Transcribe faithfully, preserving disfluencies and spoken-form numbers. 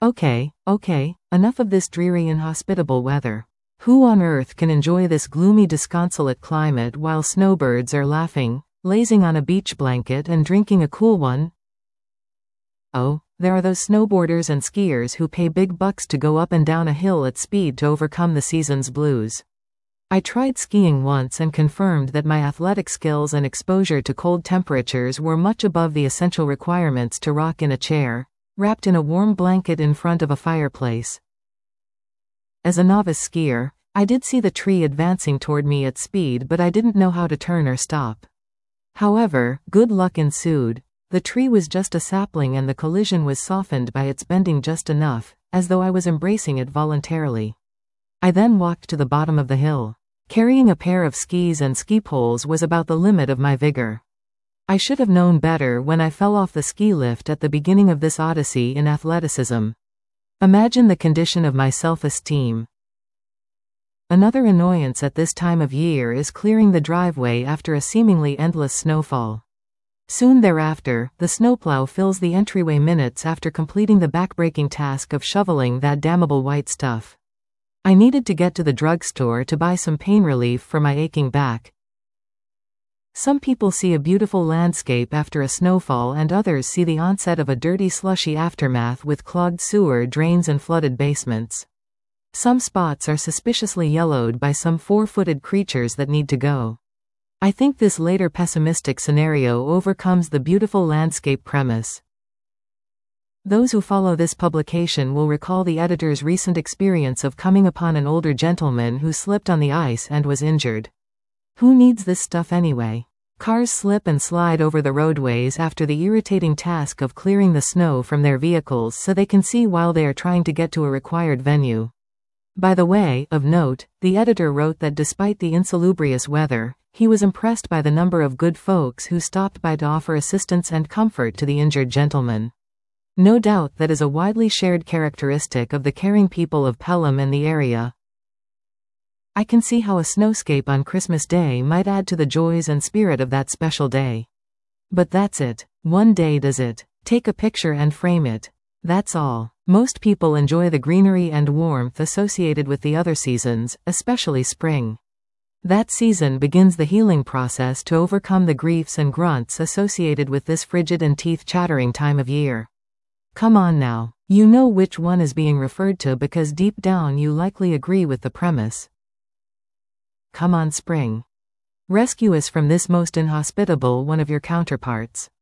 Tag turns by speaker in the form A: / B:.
A: Okay, okay, enough of this dreary inhospitable weather. Who on earth can enjoy this gloomy disconsolate climate while snowbirds are laughing, lazing on a beach blanket and drinking a cool one? Oh, there are those snowboarders and skiers who pay big bucks to go up and down a hill at speed to overcome the season's blues. I tried skiing once and confirmed that my athletic skills and exposure to cold temperatures were much above the essential requirements to rock in a chair, wrapped in a warm blanket in front of a fireplace. As a novice skier, I did see the tree advancing toward me at speed, but I didn't know how to turn or stop. However, good luck ensued. The tree was just a sapling and the collision was softened by its bending just enough, as though I was embracing it voluntarily. I then walked to the bottom of the hill. Carrying a pair of skis and ski poles was about the limit of my vigor. I should have known better when I fell off the ski lift at the beginning of this odyssey in athleticism. Imagine the condition of my self-esteem. Another annoyance at this time of year is clearing the driveway after a seemingly endless snowfall. Soon thereafter, the snowplow fills the entryway minutes after completing the backbreaking task of shoveling that damnable white stuff. I needed to get to the drugstore to buy some pain relief for my aching back. Some people see a beautiful landscape after a snowfall and others see the onset of a dirty slushy aftermath with clogged sewer drains and flooded basements. Some spots are suspiciously yellowed by some four-footed creatures that need to go. I think this later pessimistic scenario overcomes the beautiful landscape premise. Those who follow this publication will recall the editor's recent experience of coming upon an older gentleman who slipped on the ice and was injured. Who needs this stuff anyway? Cars slip and slide over the roadways after the irritating task of clearing the snow from their vehicles so they can see while they are trying to get to a required venue. By the way, of note, the editor wrote that despite the insalubrious weather, he was impressed by the number of good folks who stopped by to offer assistance and comfort to the injured gentleman. No doubt that is a widely shared characteristic of the caring people of Pelham and the area. I can see how a snowscape on Christmas Day might add to the joys and spirit of that special day. But that's it. One day does it. Take a picture and frame it. That's all. Most people enjoy the greenery and warmth associated with the other seasons, especially spring. That season begins the healing process to overcome the griefs and grunts associated with this frigid and teeth-chattering time of year. Come on now. You know which one is being referred to because deep down you likely agree with the premise. Come on, spring. Rescue us from this most inhospitable one of your counterparts.